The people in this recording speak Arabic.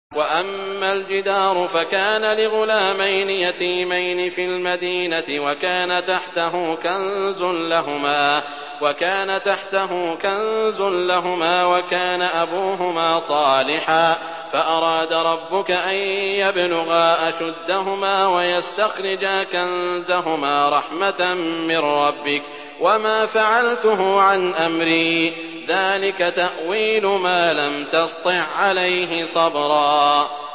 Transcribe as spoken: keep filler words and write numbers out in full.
وأما الجدار فكان لغلامين يتيمين في المدينة وكان تحته كنز لهما وكان تحته كنز لهما وكان أبوهما صالحا فأراد ربك أن يبلغا أشدهما ويستخرجا كنزهما رحمة من ربك وما فعلته عن أمري ذلك تأويل ما لم تسطع عليه صبرا